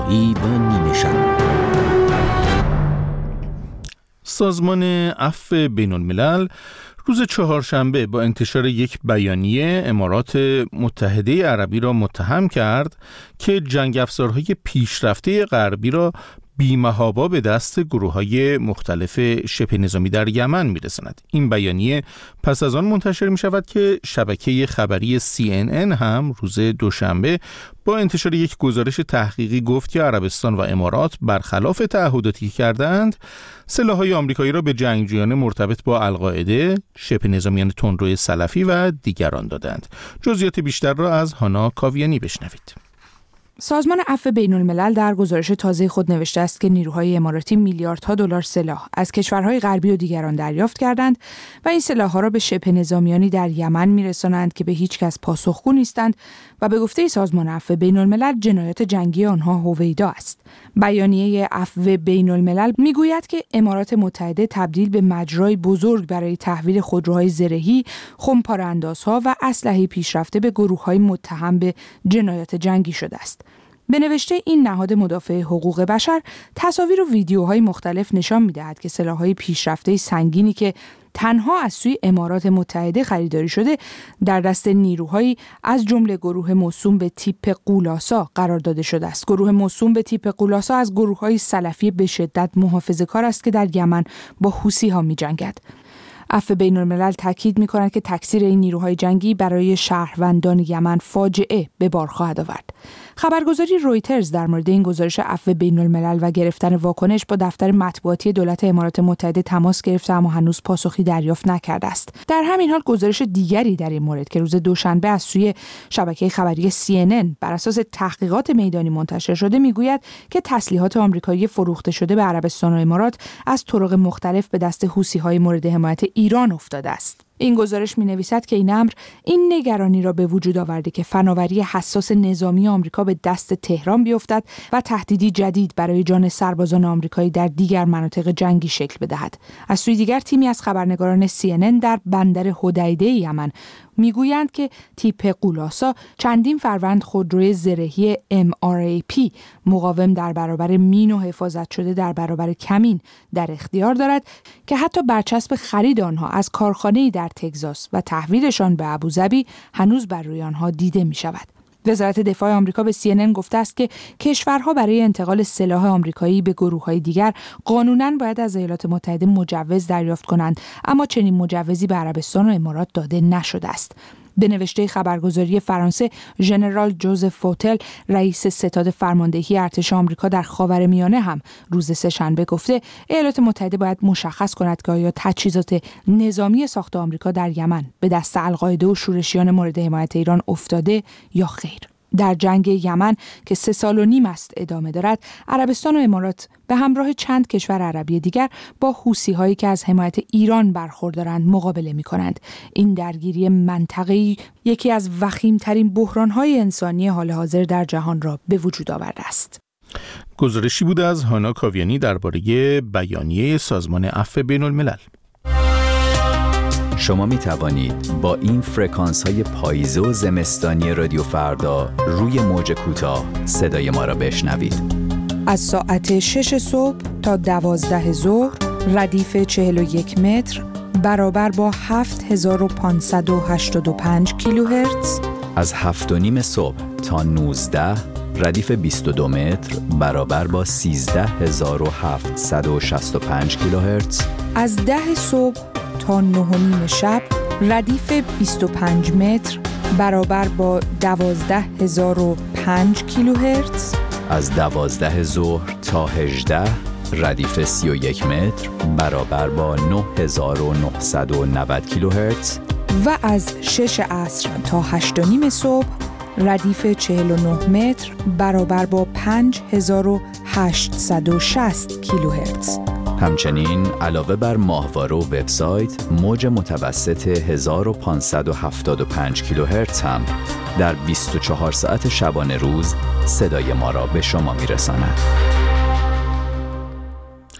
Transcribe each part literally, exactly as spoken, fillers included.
فرهی و نیمه شب. سازمان عفو بین الملل روز چهارشنبه با انتشار یک بیانیه امارات متحده عربی را متهم کرد که جنگ افزارهای پیشرفته غربی را بی‌محابا به دست گروه‌های مختلف شبه نظامی در یمن می‌رساند. این بیانیه پس از آن منتشر می‌شود که شبکه خبری سی ان ان هم روز دوشنبه با انتشار یک گزارش تحقیقی گفت که عربستان و امارات برخلاف تعهداتی کردند سلاح‌های آمریکایی را به جنگجویان مرتبط با القاعده، شبه نظامیان تندرو سلفی و دیگران دادند. جزئیات بیشتر را از هانا کاویانی بشنوید. سازمان عفو بین الملل در گزارش تازه خود نوشته است که نیروهای اماراتی میلیاردها دلار سلاح از کشورهای غربی و دیگران دریافت کردند و این سلاح‌ها را به شبه نظامیانی در یمن می‌رسانند که به هیچ کس پاسخگو نیستند و به گفته سازمان عفو بین الملل جنایات جنگی آنها هویدا است. بیانیه عفو بین الملل میگوید که امارات متحده تبدیل به مجرای بزرگ برای تحویل خودروهای زرهی، خمپاره‌اندازها و اسلحه پیشرفته به گروه‌های متهم به جنایات جنگی شده است. به نوشته این نهاد مدافع حقوق بشر، تصاویر و ویدیوهای مختلف نشان می‌دهد که سلاح‌های پیشرفته سنگینی که تنها از سوی امارات متحده خریداری شده در دست نیروهایی از جمله گروه موسوم به تیپ قولاسا قرار داده شده است. گروه موسوم به تیپ قولاسا از گروه‌های سلفی به شدت محافظه‌کار است که در یمن با حوثی‌ها می‌جنگد. عفو بین الملل تاکید می‌کند که تکثیر این نیروهای جنگی برای شهروندان یمن فاجعه به بار خواهد آورد. خبرگزاری رویترز در مورد این گزارش عفو بین الملل و گرفتن واکنش با دفتر مطبوعاتی دولت امارات متحده تماس گرفته اما هنوز پاسخی دریافت نکرده است. در همین حال گزارش دیگری در این مورد که روز دوشنبه از سوی شبکه خبری سی ان ان بر اساس تحقیقات میدانی منتشر شده میگوید که تسلیحات آمریکایی فروخته شده به عربستان و امارات از طرق مختلف به دست حوثی‌های مورد حمایت ایران افتاده است. این گزارش می‌نویسد که این امر این نگرانی را به وجود آورده که فناوری حساس نظامی آمریکا به دست تهران بیفتد و تهدیدی جدید برای جان سربازان آمریکایی در دیگر مناطق جنگی شکل بدهد. از سوی دیگر تیمی از خبرنگاران سی ان ان در بندر حدیده یمن میگویند که تیپ قولاسا چندین فروند خودروی زرهی ام آر ای پی مقاوم در برابر مین و حفاظت شده در برابر کمین در اختیار دارد که حتی برچسب خرید آنها از کارخانه‌ای در تگزاس و تحویلشان به ابوظبی هنوز بر روی آنها دیده می شود. وزارت دفاع آمریکا به سی ان ان گفته است که کشورها برای انتقال سلاح آمریکایی به گروه‌های دیگر قانوناً باید از ایالات متحده مجوز دریافت کنند، اما چنین مجوزی به عربستان و امارات داده نشده است. به نوشته خبرگزاری فرانسه، ژنرال جوزف فوتل، رئیس ستاد فرماندهی ارتش آمریکا در خاورمیانه هم روز سه‌شنبه گفته ایالات متحده باید مشخص کند که آیا تجهیزات نظامی ساخت آمریکا در یمن به دست القاعده و شورشیان مورد حمایت ایران افتاده یا خیر. در جنگ یمن که سه سال و نیم است ادامه دارد، عربستان و امارات به همراه چند کشور عربی دیگر با حوثی‌هایی که از حمایت ایران برخوردارند مقابله می‌کنند. این درگیری منطقه‌ای یکی از وخیم‌ترین بحران‌های انسانی حال حاضر در جهان را به وجود آورده است. گزارشی بود از هانا کاویانی درباره بیانیه سازمان عفو بین الملل. شما می توانید با این فرکانس های پاییزه و زمستانی رادیو فردا روی موج کوتاه صدای ما را بشنوید. از ساعت شش صبح تا دوازده ظهر ردیف چهل و یک متر برابر با هفت هزار و پانصد و هشتاد و پنج کیلوهرتز. از هفت و نیم صبح تا نوزده ردیف بیست و دو متر برابر با سیزده هزار و هفتصد و شصت و پنج کیلوهرتز. از ده صبح تا نه و نیم شب ردیف بیست و پنج متر برابر با دوازده هزار و پنج کیلوهرتز. از دوازده ظهر تا هجده ردیف سی و یک متر برابر با نه هزار و نهصد و نود کیلوهرتز. و از شش عصر تا هشت و نیم صبح ردیف چهل و نه متر برابر با پنج هزار و هشتصد و شصت کیلوهرتز. همچنین علاوه بر ماهواره و وبسایت، موج متوسط هزار و پانصد و هفتاد و پنج کیلوهرتز هم در بیست و چهار ساعت شبانه روز صدای ما را به شما میرساند.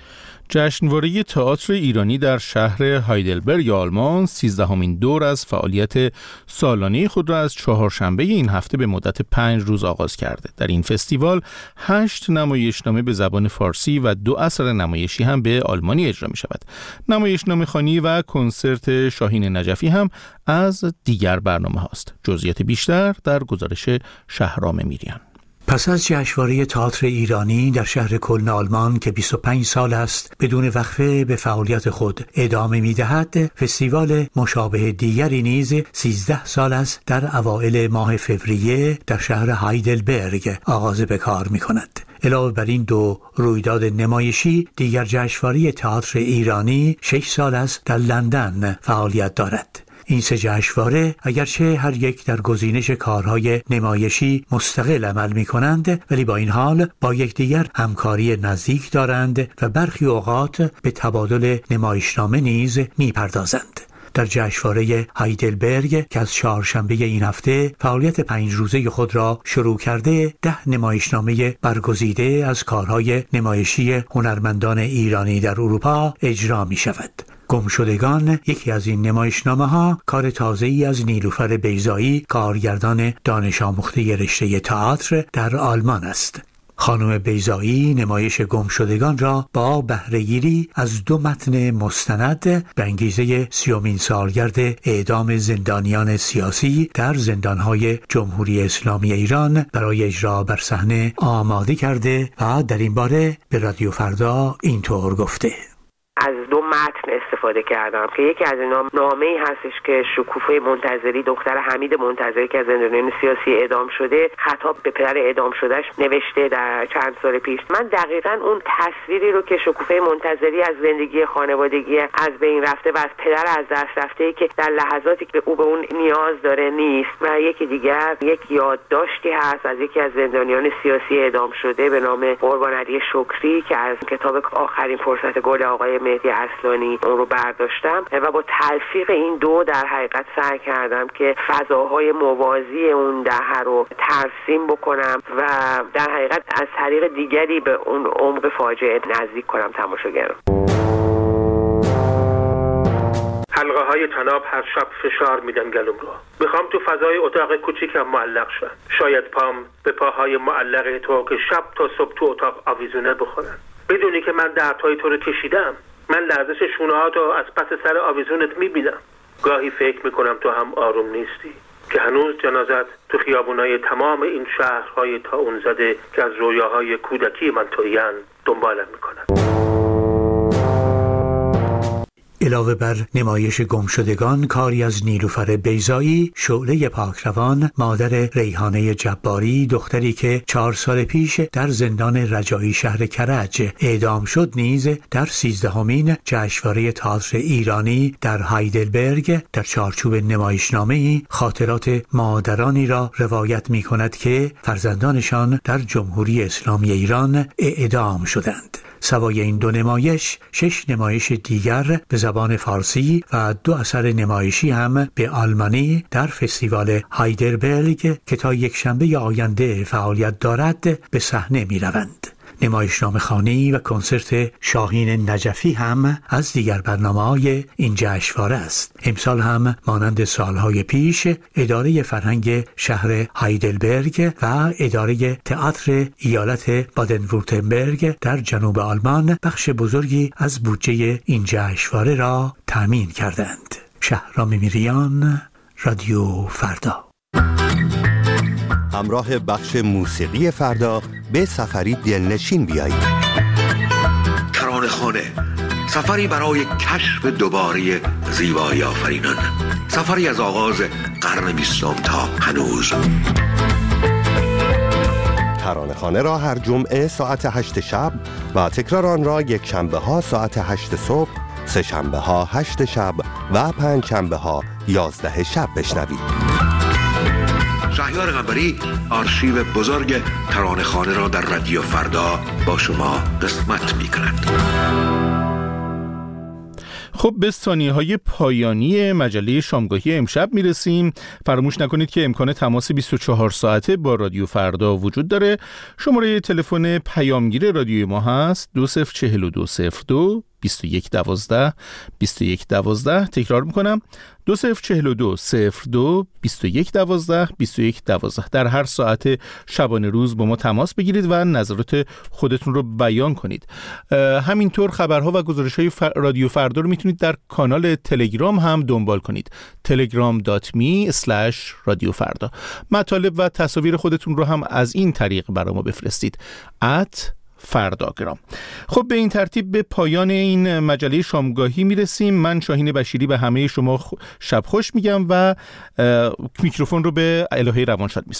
جشنواره تئاتر ایرانی در شهر هایدلبرگ آلمان سیزدهمین دور از فعالیت سالانه خود را از چهارشنبه این هفته به مدت پنج روز آغاز کرده. در این فستیوال هشت نمایشنامه به زبان فارسی و دو اثر نمایشی هم به آلمانی اجرا می شود. نمایشنامه خوانی و کنسرت شاهین نجفی هم از دیگر برنامه هاست. جزئیات بیشتر در گزارش شهرام میریان. پس از جشنواره تئاتر ایرانی در شهر کلن آلمان که بیست و پنج سال است بدون وقفه به فعالیت خود ادامه می‌دهد، فستیوال مشابه دیگری نیز سیزده سال است در اوایل ماه فوریه در شهر هایدلبرگ آغاز به کار می‌کند. علاوه بر این دو رویداد نمایشی، دیگر جشنواره تئاتر ایرانی شش سال است در لندن فعالیت دارد. این سه جشنواره اگرچه هر یک در گزینش کارهای نمایشی مستقل عمل می کنند، ولی با این حال با یکدیگر همکاری نزدیک دارند و برخی اوقات به تبادل نمایشنامه نیز می پردازند. در جشنواره هایدلبرگ که از چهارشنبه این هفته فعالیت پنج روزه خود را شروع کرده، ده نمایشنامه برگزیده از کارهای نمایشی هنرمندان ایرانی در اروپا اجرا می شود. گمشدگان یکی از این نمایشنامه ها کار تازه‌ای از نیلوفر بیضایی، کارگردان دانش آموخته رشته تئاتر در آلمان است. خانم بیضایی نمایش گمشدگان را با بهره‌گیری از دو متن مستند به انگیزه سیومین سالگرد اعدام زندانیان سیاسی در زندانهای جمهوری اسلامی ایران برای اجرا بر صحنه آماده کرده و در این باره به رادیو فردا اینطور گفته: از دو متن استفاده کردم که یکی از اینا نامه‌ای هستش که شکوفه منتظری، دختر حمید منتظری که از زندانیان سیاسی اعدام شده، خطاب به پدر اعدام شدهش نوشته در چند سال پیش. من دقیقاً اون تصویری رو که شکوفه منتظری از زندگی خانوادگی از بین رفته و از پدر از دست رفته که در لحظاتی که او به اون نیاز داره نیست، و یکی دیگر یک یادداشتی هست از یکی از زندانیان سیاسی اعدام شده به نام قربان علی شکری که از کتاب آخرین فرصت گل آقای مهدی اصلانی اون رو برداشتم و با تلفیق این دو در حقیقت سعی کردم که فضاهای موازی اون دهه رو ترسیم بکنم و در حقیقت از طریق دیگری به اون عمق فاجعه نزدیک کنم تماشاگران. حلقه های طناب هر شب فشار میدن گلوم رو. میخوام تو فضای اتاق کوچیکم معلق شم. شاید پام به پاهای معلق تو که شب تا صبح تو اتاق آویزونه بخورن. بدونی که من دردهای تو رو کشیدم. من لرزش شونه‌هاتو از پس سر آویزونت میبینم. گاهی فکر میکنم تو هم آروم نیستی، که هنوز جنازت تو خیابونای تمام این شهرهای طاعون زده که از رویاهای کودکی من تویان دنبالم میکنن. علاوه بر نمایش گمشدگان، کاری از نیلوفر بیضایی، شعله پاکروان، مادر ریحانه جباری، دختری که چهار سال پیش در زندان رجایی شهر کرج اعدام شد، نیز در سیزدهمین جشنواره تئاتر ایرانی در هایدلبرگ در چارچوب نمایشنامه‌ای خاطرات مادرانی را روایت می‌کند که فرزندانشان در جمهوری اسلامی ایران اعدام شدند. سوای این دو نمایش، شش نمایش دیگر به زبان فارسی و دو اثر نمایشی هم به آلمانی در فستیوال هایدلبرگ که تا یک شنبه آینده فعالیت دارد به صحنه می روند. نمایشنامه خوانی و کنسرت شاهین نجفی هم از دیگر برنامه‌های این جشنواره است. امسال هم مانند سالهای پیش اداره فرهنگ شهر هایدلبرگ و اداره تئاتر ایالت بادن-وورتنبرگ در جنوب آلمان بخش بزرگی از بودجه این جشنواره را تامین کردند. شهرام میریان، رادیو فردا. همراه بخش موسیقی فردا به سفری دلنشین بیایید. ترانه خانه، سفری برای کشف دوباره زیبایی آفرینان، سفری از آغاز قرن بیستم تا هنوز. ترانه خانه را هر جمعه ساعت هشت شب و تکرار آن را یک شنبه ها ساعت هشت صبح، سه شنبه ها هشت شب و پنج شنبه ها یازده شب بشنوید. شهریار قنبری آرشیو بزرگ ترانه خانه را در رادیو فردا با شما قسمت می کند. خب به ثانیه‌های پایانی مجله شامگاهی امشب میرسیم. فراموش نکنید که امکان تماس بیست و چهار ساعته با رادیو فردا وجود داره. شماره تلفن پیامگیر رادیوی ما هست دو صفر چهل و دو صفر دو بیست و یک دوازده بیست و یک دوازده. تکرار میکنم دو صفر چهل و دو صفر دو بیست و یک دوازده بیست و یک دوازده. در هر ساعت شبانه روز با ما تماس بگیرید و نظرات خودتون رو بیان کنید. همینطور خبرها و گزارش‌های فر... رادیو فردا رو میتونید در کانال تلگرام هم دنبال کنید. تلگرام دات می اسلش رادیو فردا. مطالب و تصاویر خودتون رو هم از این طریق برای ما بفرستید. ات فرداگرام. خب به این ترتیب به پایان این مجله شامگاهی میرسیم. من شاهین بشیری به همه شما شب خوش میگم و میکروفون رو به الهه روانشاد میسپارم.